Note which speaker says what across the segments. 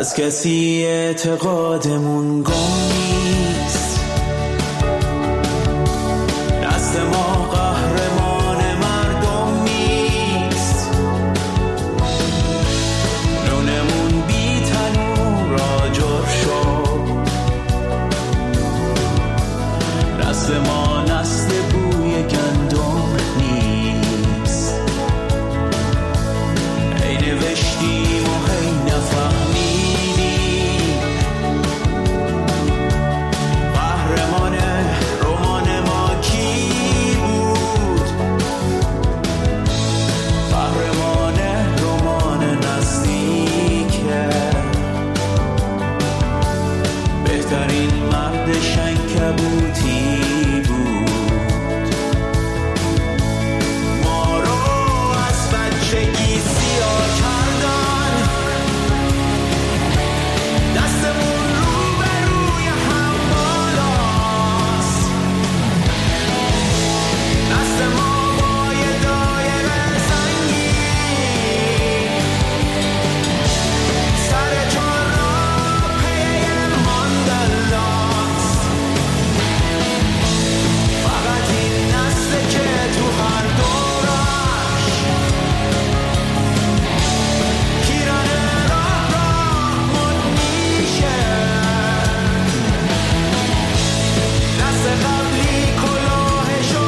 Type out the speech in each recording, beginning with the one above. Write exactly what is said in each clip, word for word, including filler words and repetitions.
Speaker 1: از کسی اعتقادمون گم نیست. دست ما قهرمان مردم نیست. نونمون بی تنور آجر شد. دست ما نسل بوی گندم نیست. ای نوشتیم و هی نفهمیدیم. قهرمان رمان ما کی بود؟ قهرمان رمان نزدیکه. بهترین مرد شنکبوتی بود. ما رو از بچگی سیاه کردن. دستمون رو به روی هم بالاست. دست ما با یه دایره سنگین. سر چهار راه پی ماندلاست. فقط این نسله که تو هر دورش پیرن راه راه مد میشه. دست قبلی کلاهشو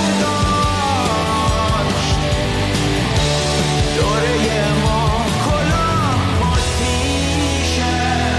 Speaker 1: برداشت. دوره ما کلاه مد میشه.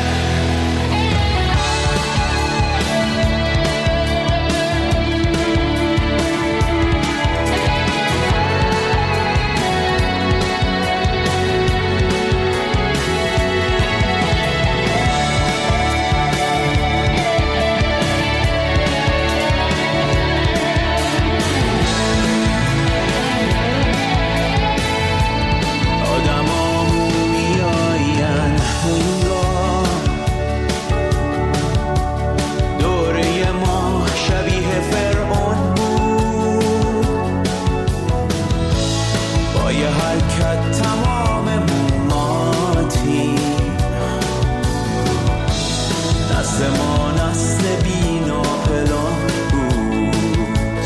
Speaker 1: آدمامون میاین اون راه. دوره ما شبیه فرعون بود. با یه حرکت تماممون ماتیم. دست ما نسل بی ناپلان بود.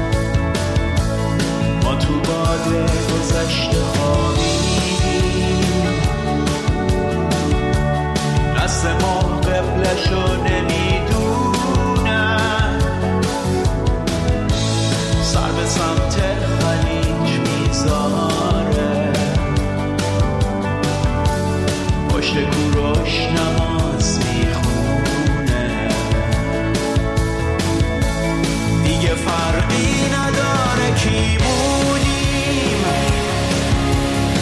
Speaker 1: ما تو باد گذشته خوابیدیم. دست ما قبلشو نمیدونن. سر به سمت خلیج میذاره. پشت کوروش نماز میخونه. دیگه فرقی نداره کی بودیم.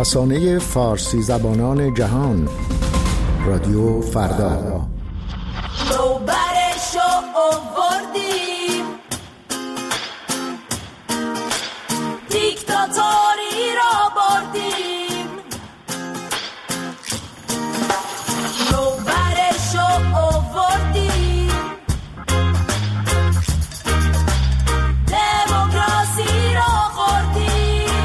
Speaker 2: رسانه فارسی زبانان جهان، رادیو فردا.
Speaker 1: برشو آوردیم، دیکتاتوری را بردیم. رو برشو آوردیم، دموکراسی را خوردیم.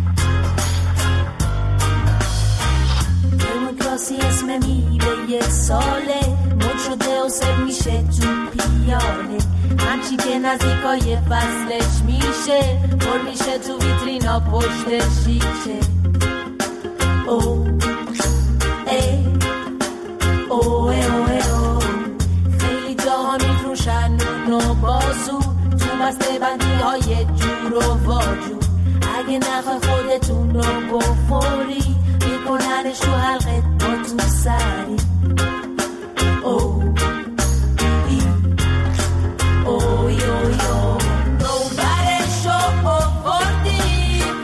Speaker 1: دموکراسی اسم میوه یه ساله، مد شده و سر میشه تو پیاله. همچی که نزدیکای فصلش میشه، پر میشه تو ویترینا پشت شیشه. او ای او ای او ای او، خیلی جاها میفروشن نون و بازو، تو بسته بندی های جور و واجو. اگه نخوای خودتون رو بخوری، میکننش تو حلقت با تو سری. او ای اوی اوی او، رو برشو آوردیم،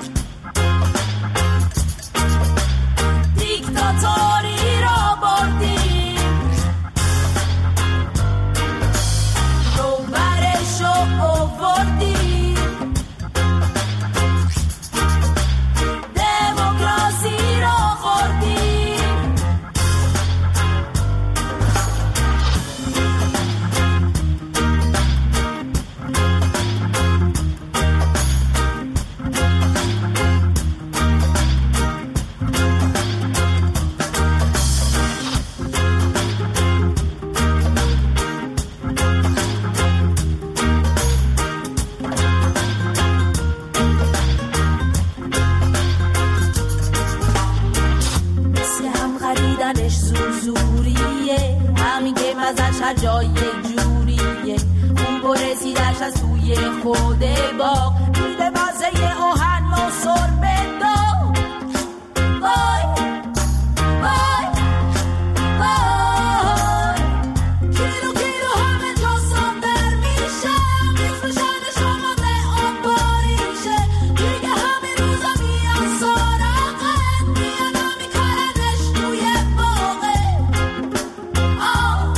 Speaker 1: دیکتاتوری را بردیم. رو برشو آوردیم، دموکراسی را خوردیم. هر جای جوریه اون برسیدش از توی خود باغ، میده مزه آهن و سربه داغ. وای وای وای، کیلو کیلو همه جا صادر میشم، میفروشنش آماده آب باریشه. دیگه همه روزا میان سراغت، میان میکارنش توی باغه. آه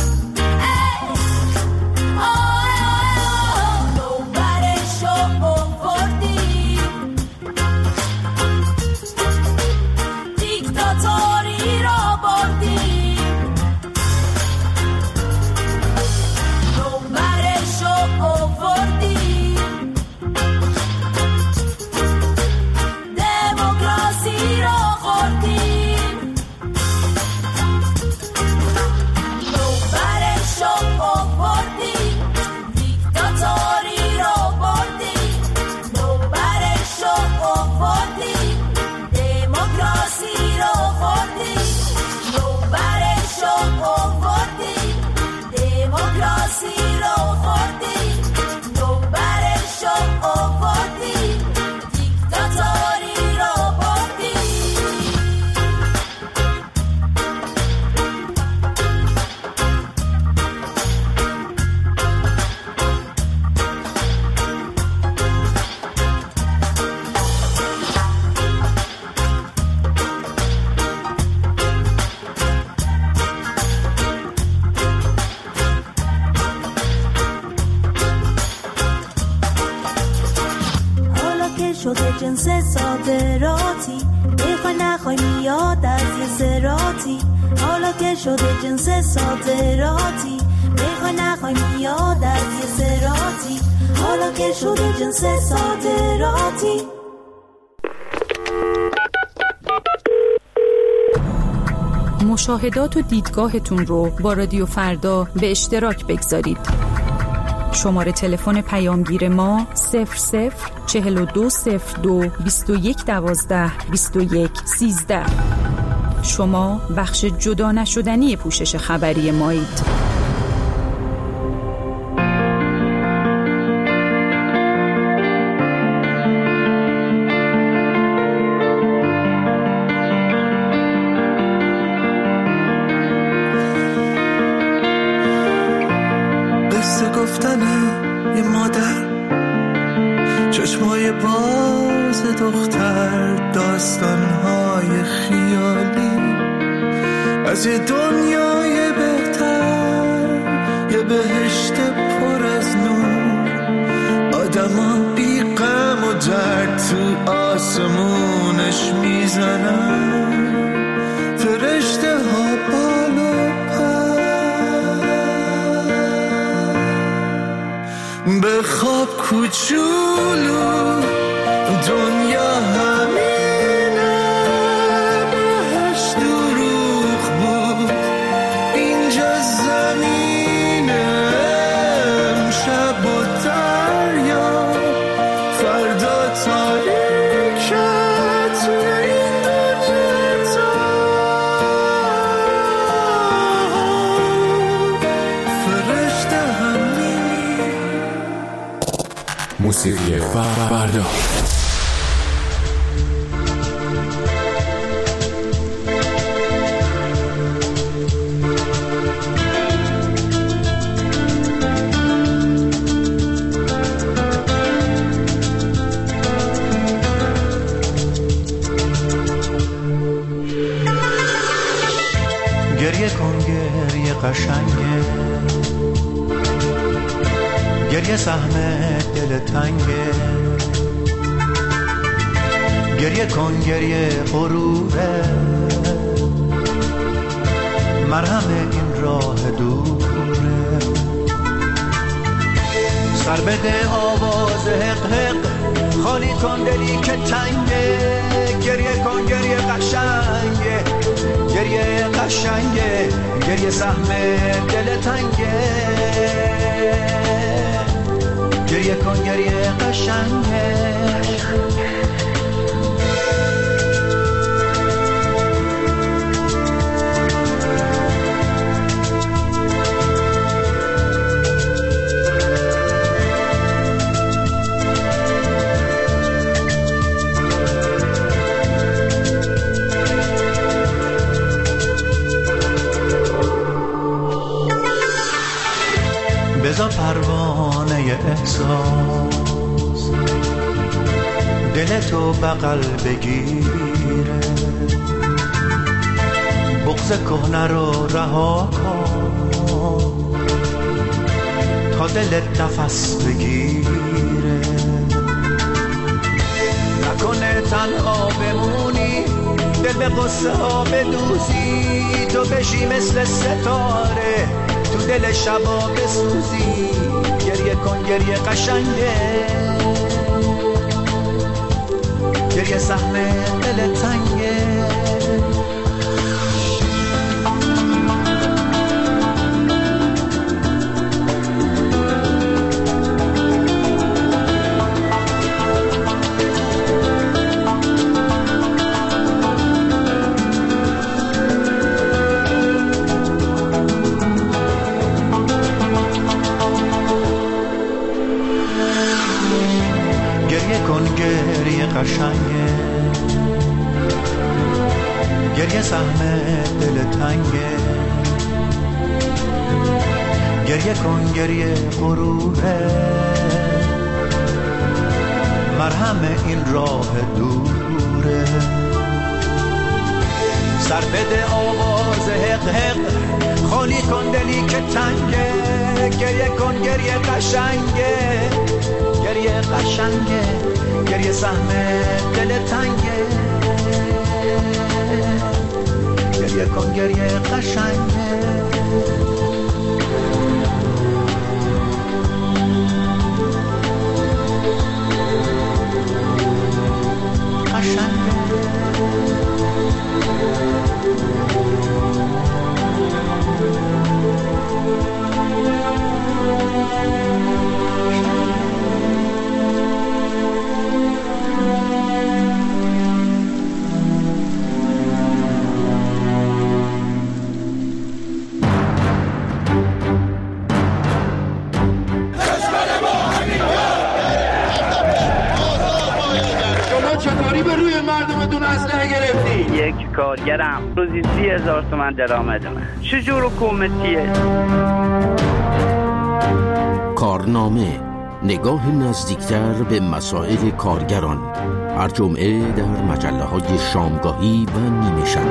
Speaker 1: شده جنس صادراتی، بخوای نخوای میاد از یه سراتی. حالا که شده جنس صادراتی، بخوای نخوای میاد از یه سراتی. حالا که شده جنس صادراتی.
Speaker 3: مشاهدات و دیدگاهتون رو با رادیو فردا به اشتراک بگذارید. شماره تلفن پیامگیر ما صفر صفر چهل و دو صفر دو بیست و یک دوازده بیست و یک سیزده. شما بخش جدا نشدنی پوشش خبری مایید.
Speaker 4: گفتن یه مادر، چشمای باز واسه دختر داستانهای خیالی از یه دنیای بهتر، یه بهشت پر از نور، آدما بی غم و درد تو آسمونش میزنن، فرشته ها بالا پر. به خواب کوچولو دنیا همینه، بهش دروغ بود اینجا زمینه، امشب و دریا فردا تاریکه توی این دنیا تا فرشته همینی.
Speaker 2: موسیقی فردا.
Speaker 4: گریه کن گریه قشنگه، گریه سهم دل تنگه، گریه کن گریه غروره، مرهم این راه دوره، سر بده آواز حق حق، خالی کن دلی که تنگه، گریه کن گریه قشنگه، گریه قشنگه، گریه سهم دل تنگه، گریه کن گریه قشنگه. بزا پروانه احساس دل تو بغل بگیره، بغض کهنه رو رها کن تا دلت نفس بگیره، نکنه تنها بمونی دل به قصه ها بدوزی، تو بشی مثل ستاره تو دل شبا بسوزی، گریه کن گریه قشنگه، گریه سهم دل تنگه. گریه قشنگه، گریه سهم دل تنگه، گریه کن گریه غروره، مرهم این راه دوره، سر بده آواز حق حق، خالی کن دلی که تنگه، گریه کن گریه قشنگه، گریه قشنگه، گریه سهم دل تنگه، گریه کن گریه قشنگه. قشنگه
Speaker 5: یک کارگرم روزی سی هزار تومن درآمد من، چجور حکومتیه؟
Speaker 2: کارنامه نگاه نزدیکتر به مسائل کارگران، هر جمعه در مجله‌های شامگاهی و نیمه شب.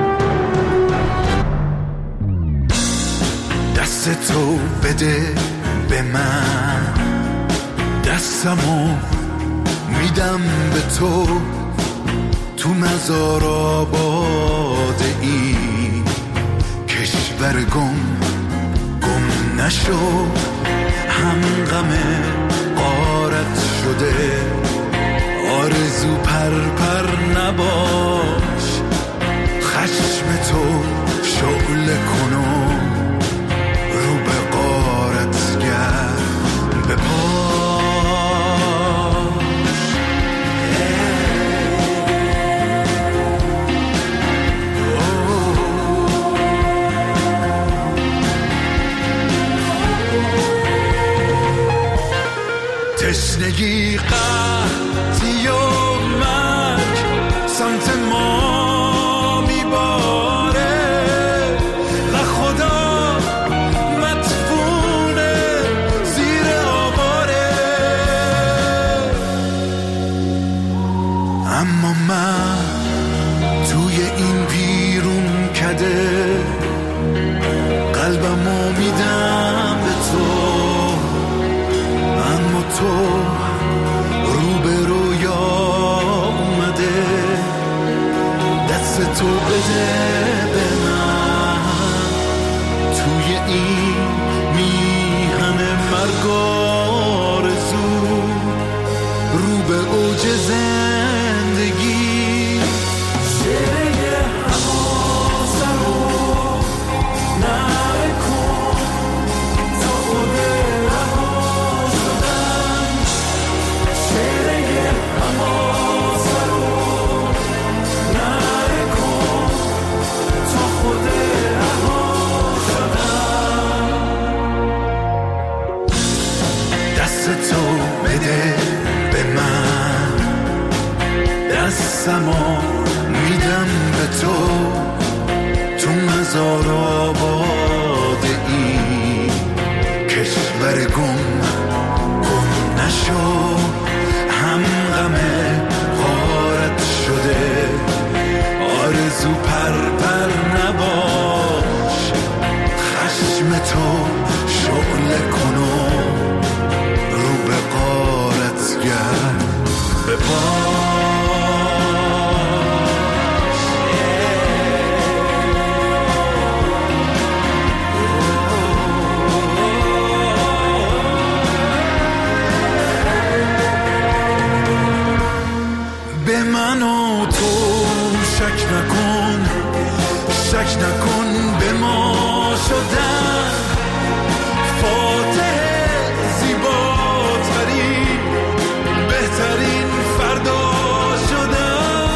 Speaker 6: دست تو بده به من، دستمو میدم به تو، تو مزار آباد این کشور گم گم نشو، هم غم غارت شده، آرزو پر پر نباش، خشم تو شعله کنو رو به غارت گرد به پاش. تشنگی قحطی و مرگ سمت ما میباره و خدا مدفونه زیر آواره، اما من توی این بیرون کده قلبمو میدم به تو، اما تو رو به رویا اومده، دست تو بده به من، توی این میهن مرگ آرزو رو به اوج زندگی. شعله حواسه رو نکن تا خود رها شدن، شعله حواسه رو نکن تا خود رها شدن. دست تو بده به من، دستمو میدم به تو، تو مزار آباد این کشور گم گم نشو، هم غم غارت شده، آرزو پر پر نباش، خشم تو شعله کنو رو به غارت گرد به پاش. به من و تو شک نکن، شک نکن به ما شدن، فاتح زیباترین بهترین فردا شدن.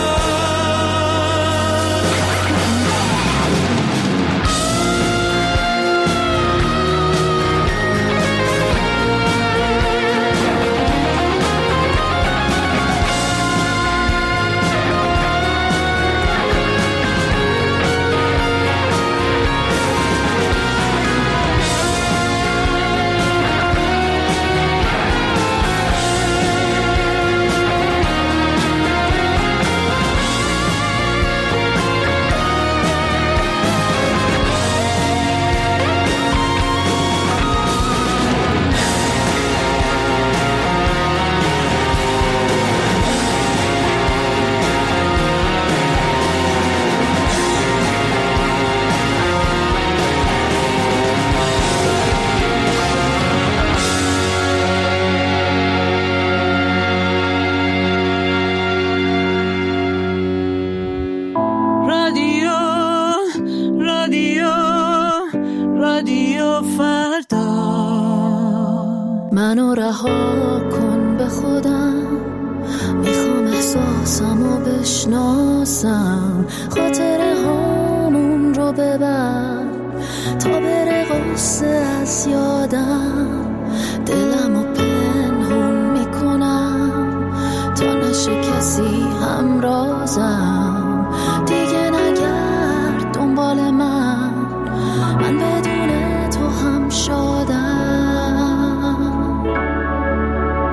Speaker 7: منو رها کن به خودم، میخوام احساسمو بشناسم، خاطره هامون رو ببر تا بره غصه از یادم، دلمو پنهون میکنم تا نشه کسی همرازم، دیگه نگرد دنبال من، من بدون تو هم شادم.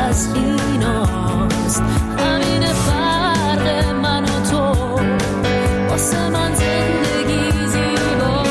Speaker 7: از ایناست. همین فرق من و تو واسه من زندگی زیبا.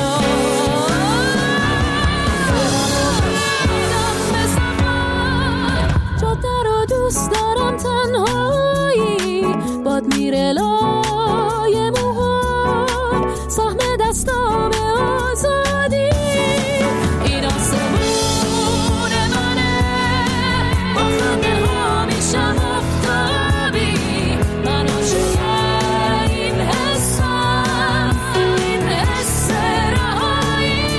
Speaker 7: جاده رو دوست دارم تنهایی باد میره لای موها سهم دستام آزادی. این آسمون منه با خنده ها میشم افتابی. من عاشق این حسم این حس رهایی.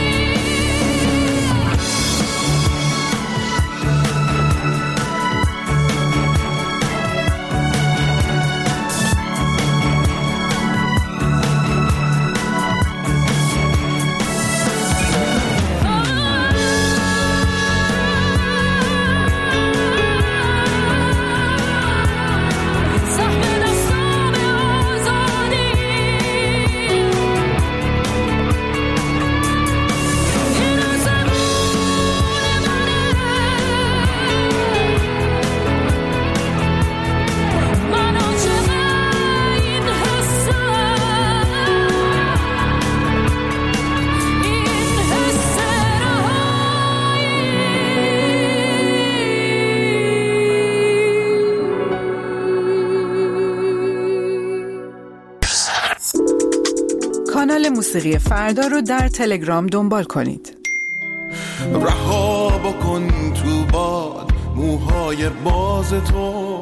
Speaker 3: کانال موسیقی فردا رو در تلگرام دنبال کنید.
Speaker 6: رها بکن تو باد موهای باز تو،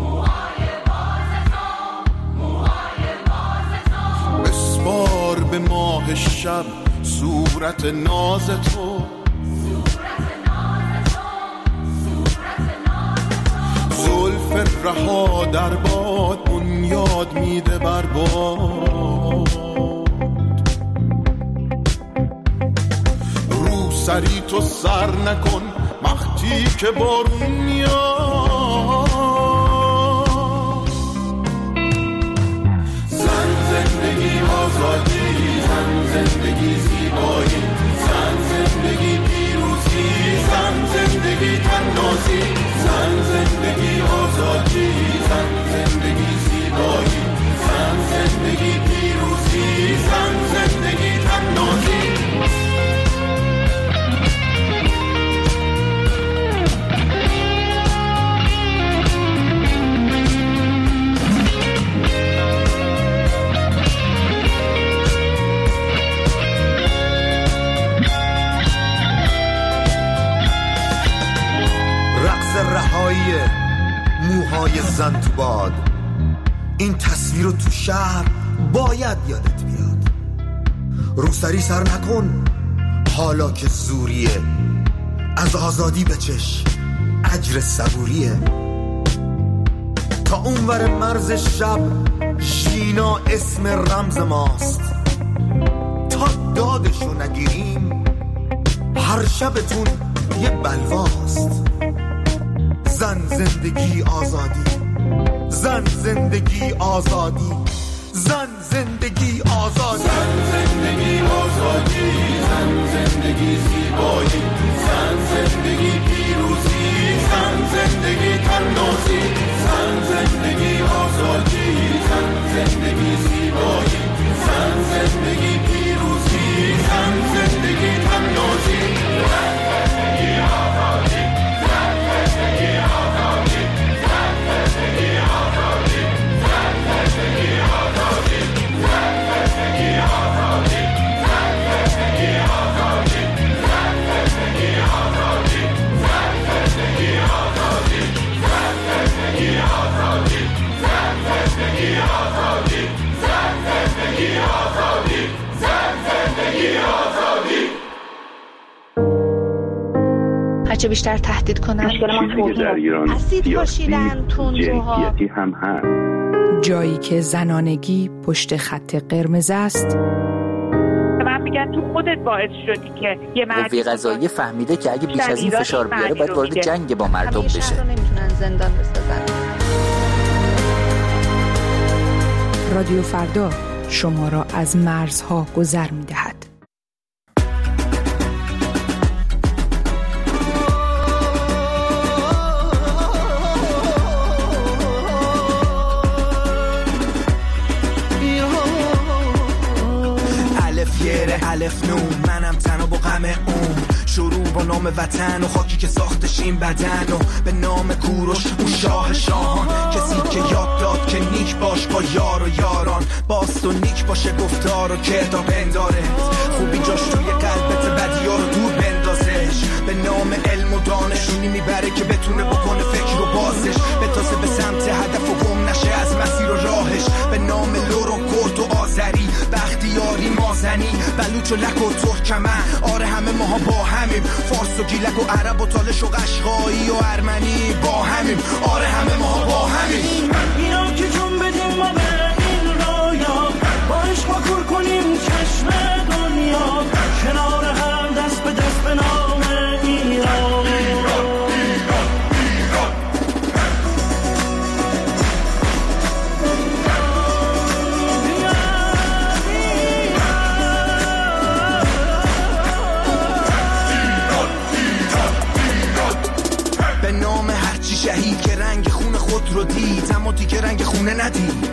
Speaker 6: بسپار به ماه شب صورت ناز تو. زلف رها در باد بنیاد میده بر باد. رو سری تو سر نکن وقتی که بارون میاد. زن زندگی آزادی، زن زندگی زیبایی، زن زندگی پیروزی، زن زندگی تنازی. زن زندگی آزادی، زن زندگی زیبایی، زن زندگی پیروزی، زن زندگی تنازی.
Speaker 8: رهایی موهای زن تو باد، این تصویر رو تو شهر باید یادت بیاد. روسری سر نکن حالا که زوریه، از آزادی بچش اجر صبوریه. تا اونور مرز شب شینا اسم رمز ماست، تا دادشو نگیریم هر شبتون یه بلواست. زن زندگی آزادی، زن زندگی آزادی، زن زندگی آزادی، زن زندگی آزادی، زن زندگی زیبایی، زن زندگی پیروزی، زن زندگی تنازی. زن زندگی آزادی، زن زندگی زیبایی، زن زندگی پیروزی، زن زندگی تنازی.
Speaker 9: هرچه بیشتر تهدید کنن اسید پاشیدن تندروها
Speaker 5: هم هست.
Speaker 3: جایی که زنانگی پشت خط قرمز است.
Speaker 10: من میگم تو خودت باعث شدی که یه مردی
Speaker 11: قوه قضاییه فهمیده که اگه بیش از این فشار بیاره باید وارد جنگ با مردم بشه.
Speaker 9: همیشه رو نمیتونن زندان بسازن.
Speaker 3: رادیو فردا شما را از مرزها گذر می‌دهد.
Speaker 12: نام وطن و خاکی که ساختش این بدن و به نام کوروش اون شاه شاهان، کسی که یاد داد که نیک باش با یار و یاران، باست و نیک باشه گفتار و کردار پندارت، خوبی جاش توی قلبت بدیار رو دور بندازش، به نام علم و دانشونی میبره که بتونه بکنه فکر رو بازش، بتازه به سمت هدف و گم نشه از مسیر و راهش، به نام لور و کرد و آذری، بختیاری مازنی، بلوچ و لک و ترکمن، آره همه ماها با همیم، فارس و گیلک و عرب و تالش و قشقایی و ارمنی با همیم، آره همه ماها با همیم.
Speaker 4: اینا که جون بدیم ما به این رویا، با عشق ما کور کنیم چشم دنیا، کنار هم دست به دست به نام ایران.
Speaker 12: به نام هرچی شهید که رنگ خون خود رو دید اما دیگه رنگ خونه ندید،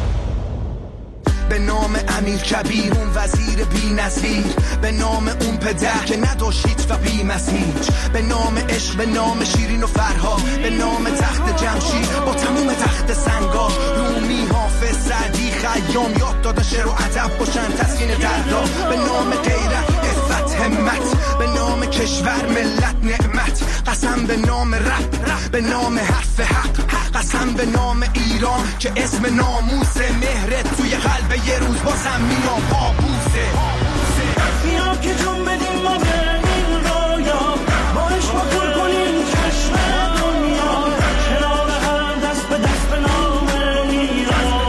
Speaker 12: به نام امیر کبیر اون وزیر بی نظیر، به نام اون پدر که نداشت و بی مسیج، به نام عشق، به نام شیرین و فرهاد، به نام تخت جمشید با تموم تخت سنگاش، رومی حافظ سعدی خیام یاد دادن شعر و ادب باشن تسکین دردا، به نام غیرت عفت همت، به نام کشور ملت نعمت، قسم به نام رب، به نام حرف حق، قسم به نام ایران که اسم ناموس مهرت توی قلب یه روز بازم میام پابوسه.
Speaker 4: بیا که جون بدیم ما به این رویا، با عشق ما کور کنیم چشم دنیا، کنار هم دست به دست به نام ایران.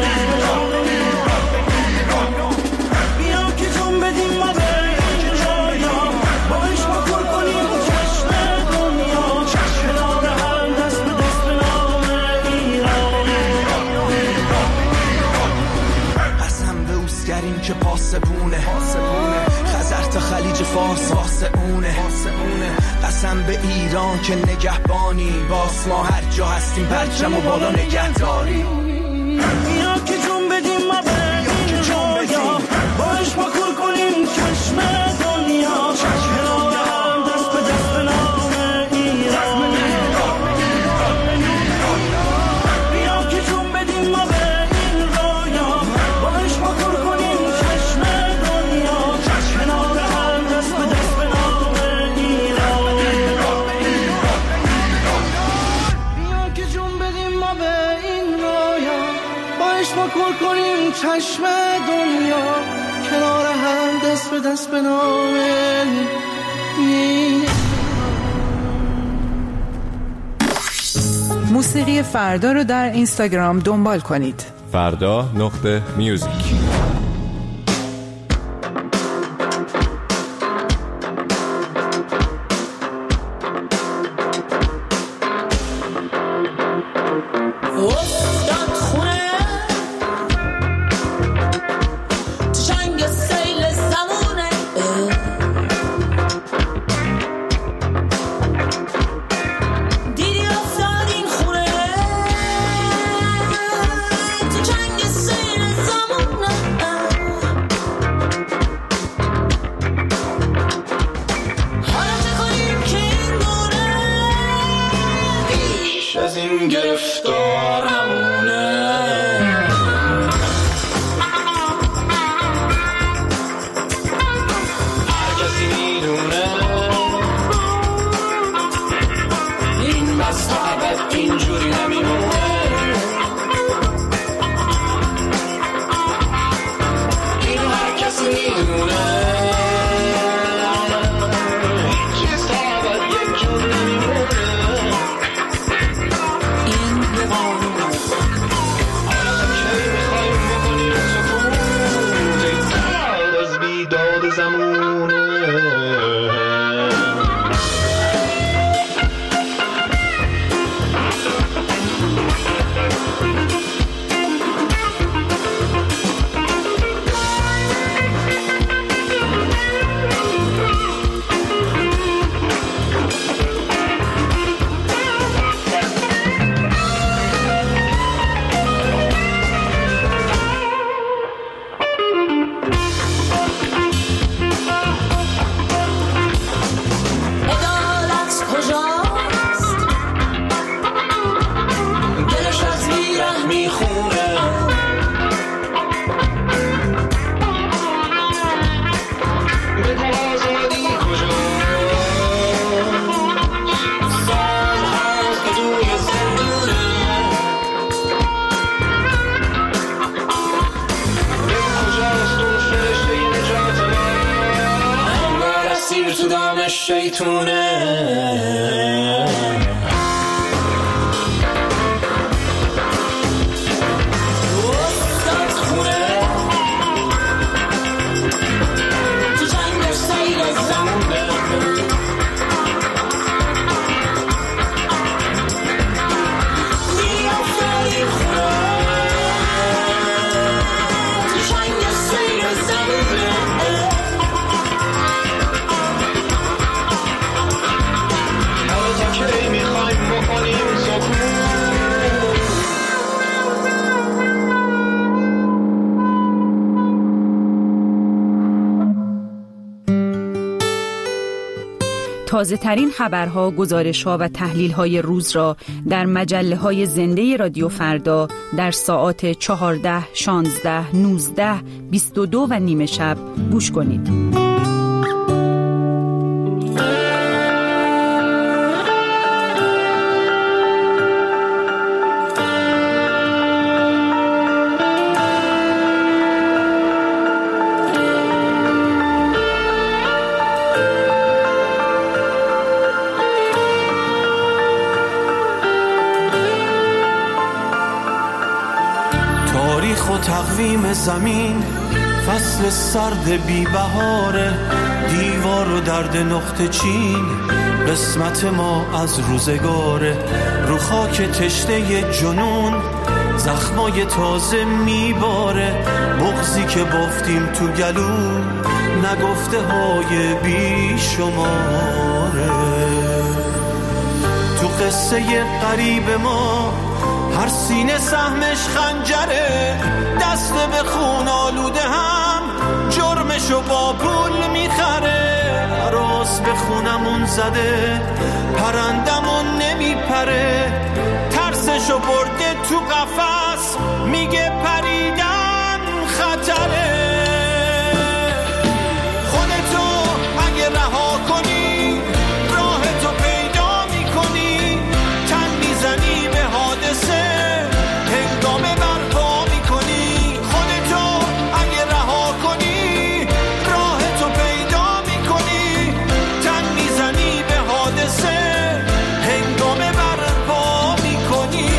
Speaker 4: بیا که جون بدیم ما به این رویا، با عشق ما کور کنیم چشم دنیا، کنار هم دست به دست به نام ایران.
Speaker 12: قسم به اوسگرین که پاسبونه، خزر تا خلیج فارس واسه اونه، قسم به ایران که نگهبانی، باس ما هر جا هستیم پرچم و بالا نگهداری.
Speaker 4: بیا که جون بدیم ما به این رویا، با عشق ما کور کنیم چشم دنیا، کنار هم دست به دست به نام ایران. بیا که جون بدیم ما به این رویا، با عشق ما کور کنیم چشم دنیا، کنار هم دست به دست به نام ایران. بیا که جون بدیم ما به این رویا، با عشق ما کور کنیم چشم دنیا، کنار هم دست به دست به نام ایران.
Speaker 13: موسیقی فردا رو در اینستاگرام دنبال کنید.
Speaker 14: فردا نقطه میوزیک.
Speaker 15: شیطونه.
Speaker 3: تازه ترین خبرها، گزارش‌ها و تحلیل‌های روز را در مجله‌های زنده رادیو فردا در ساعات چهارده، شانزده، نوزده، بیست و دو و نیمه شب گوش کنید.
Speaker 16: تقویم زمین فصل سرد بی بهاره، دیوار و درد نقطه چین قسمت ما از روزگاره. رو خاک تشنه جنون زخمای تازه میباره، بغضی که بافتیم تو گلو نگفته های بی شماره. تو قصه قریب ما هر سینه سهمش خنجره، دست به خون آلوده هم جرمشو با پول میخره. راس به خونمون زده پرندمون نمیپره، ترسشو برده تو قفس میگه پریدن خطره. خودتو اگه رها کنی راهتو پیدا میکنی، تن میزنی به حادثه هنگامه برپا میکنی. خودتو اگه رها کنی راهتو پیدا میکنی، تن میزنی به حادثه هنگامه برپا میکنی.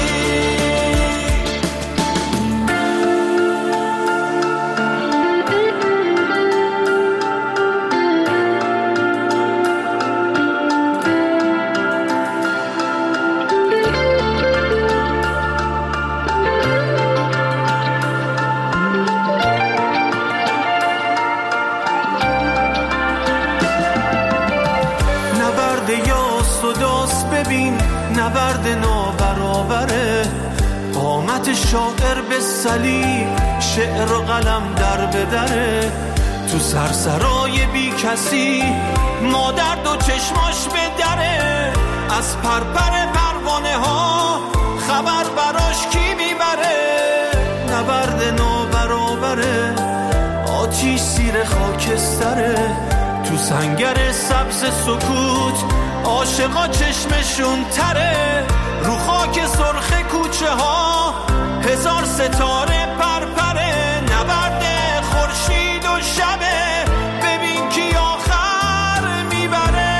Speaker 16: ببین نبرد نابرابره، قامت شاعر به صلیب شعر و قلم در بدره. تو سرسرای بی کسی مادر دو چشماش به دره، از پرپر پروانه ها خبر براش کی میبره. نبرد نابرابره، آتیش زیر خاکستره، تو سنگر سبز سکوت عاشقا چشمشون تره. رو خاک سرخ کوچه ها هزار ستاره پرپره، نبرد خورشید و شبه، ببین کی آخر میبره.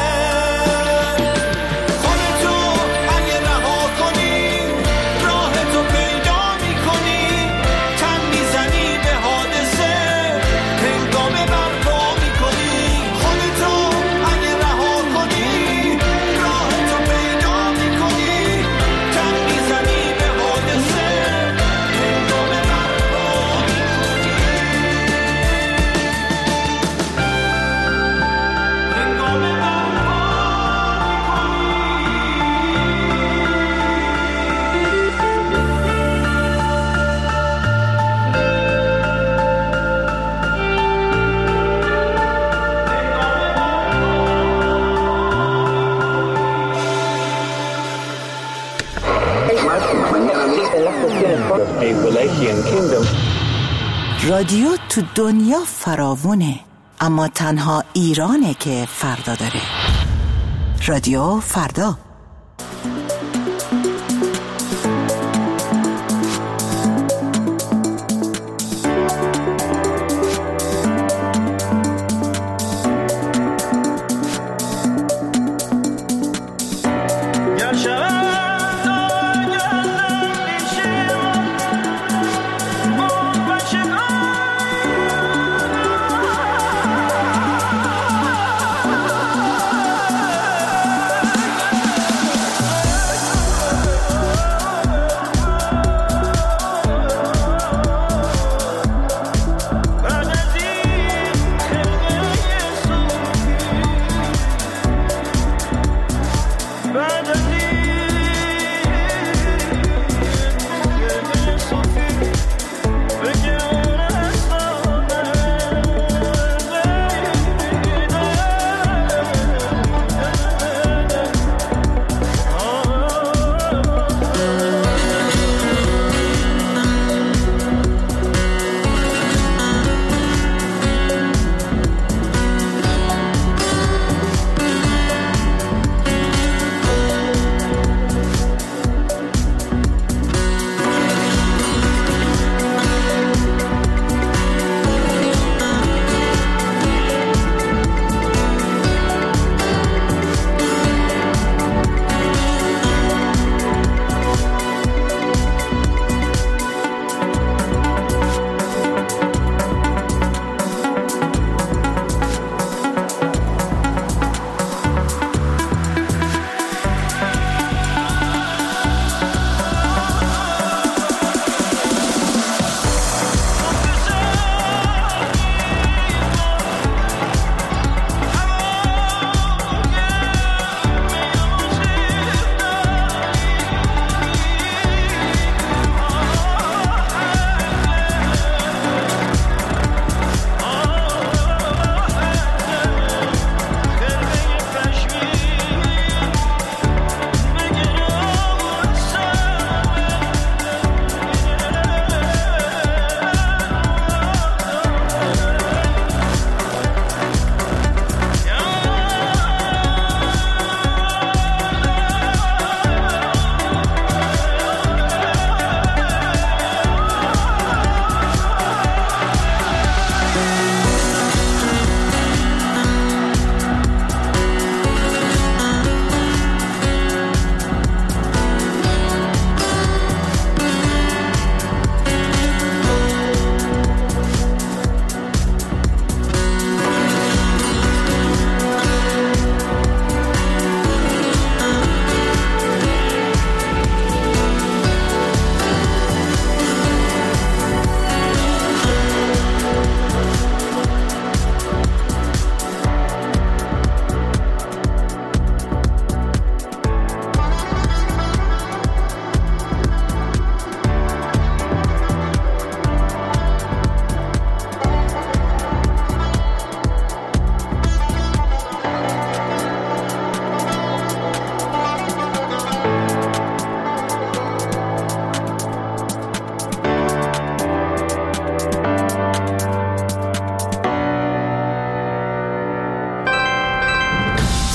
Speaker 16: خودتو اگه رها کنی راهتو پیدا میکنی، تن میزنی به حادثه هنگامه برپا میکنی. خودتو اگه رها کنی راهتو پیدا میکنی، تن میزنی به حادثه هنگامه برپا میکنی. هنگامه برپا
Speaker 17: رادیو تو دنیا فراوونه، اما تنها ایرانه که فردا داره. رادیو فردا.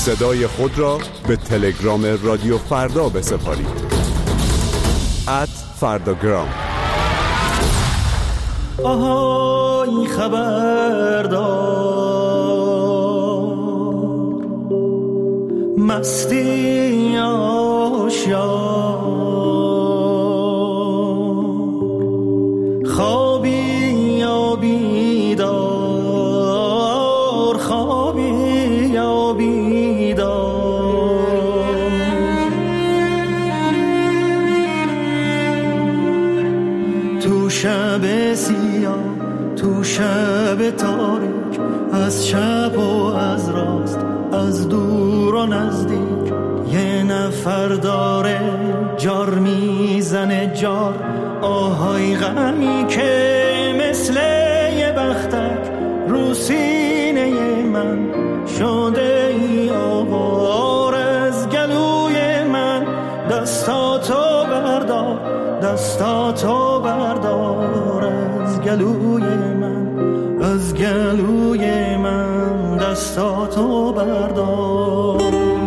Speaker 15: صدای خود را به تلگرام رادیو فردا بسپارید. ات فرداگرام.
Speaker 16: آهای خبردار، مستی آشیار، خوابی یا بیدار، خوابی یا بیدار، تو شب سیاه، تو شب تاریک، از چپ و از راست، از دور و نزدیک، یه نفر داره جار میزنه جار، آهای غمی که مثل یه بختک رو سینه من شده ای آوار، از گلوی من دستاتو بردار، دستاتو بردار، از گلوی من، از گلوی من دستاتو بردار.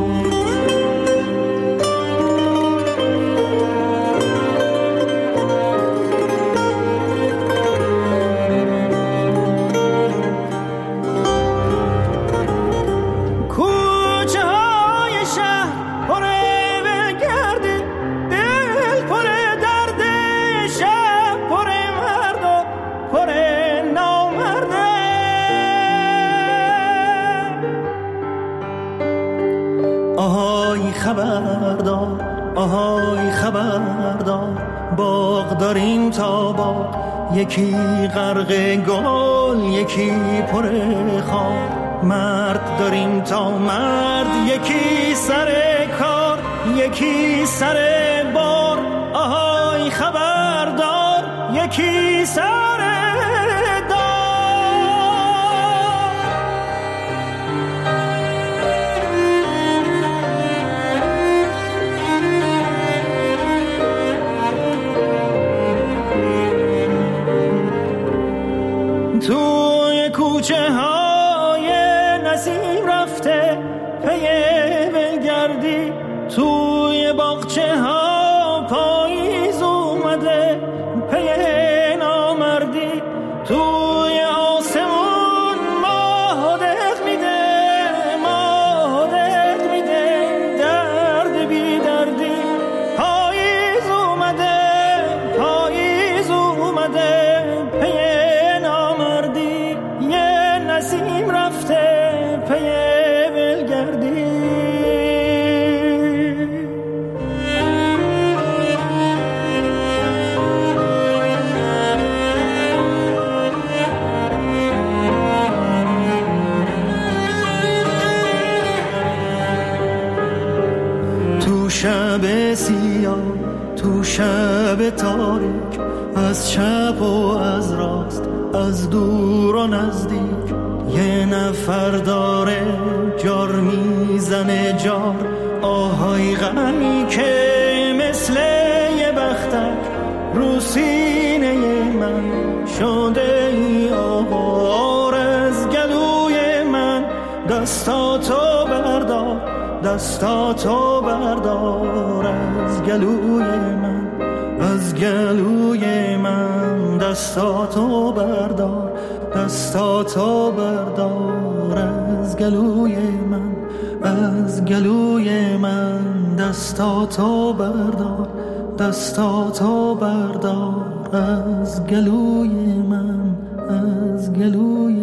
Speaker 16: خبردار، آهای خبردار، باغ داریم تا باغ، یکی غرق گل یکی پر خار، مرد داریم تا مرد، یکی سر کار یکی سر بار، آهای خبردار، یکی سر توی کوچه های نسیم رفته پی ولگردی، توی باغچه ها پاییز اومده پی نامردی، توی آسمون ماه دق میده، ماه دق میده، درد بی دردی، پاییز اومده، پاییز اومده پی نسیم رفته پی ولگردی. تو شب سیاه، تو شب تاریک، از چپ و از راست، از دور و نزدیک، یه نفر داره جار میزنه جار، آهای غمی که مثل یه بختک رو سینه من شده ای آوار، از گلوی من دستاتو بردار، دستاتو بردار، از گلوی من، از گلوی من دستاتو بردار، دستاتو بردار، از گلوی من، از گلوی من دستاتو بردار، دستاتو بردار، از گلوی من، از گلوی